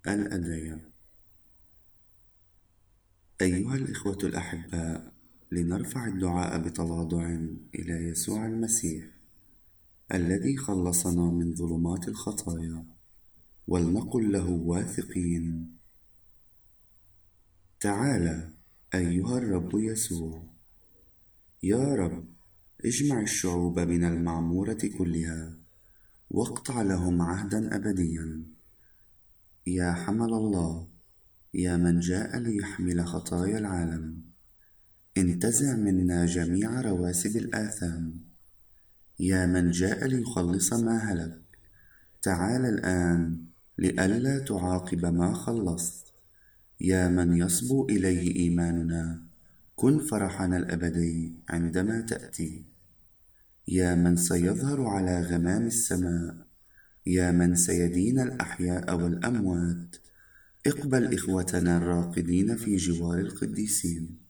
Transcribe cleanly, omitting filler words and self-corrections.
الأدعية. أيها الإخوة الأحباء، لنرفع الدعاء بتواضع إلى يسوع المسيح الذي خلصنا من ظلمات الخطايا، ولنقل له واثقين: تعالى أيها الرب يسوع. يا رب، اجمع الشعوب من المعمورة كلها واقطع لهم عهدا أبديا. يا حمل الله، يا من جاء ليحمل خطايا العالم، انتزع منا جميع رواسب الآثام. يا من جاء ليخلص ما هلك، تعال الآن لئلا تعاقب ما خلصت. يا من يصبو إليه إيماننا، كن فرحنا الأبدي عندما تأتي. يا من سيظهر على غمام السماء، يا من سيدين الأحياء والأموات، اقبل إخوتنا الراقدين في جوار القديسين.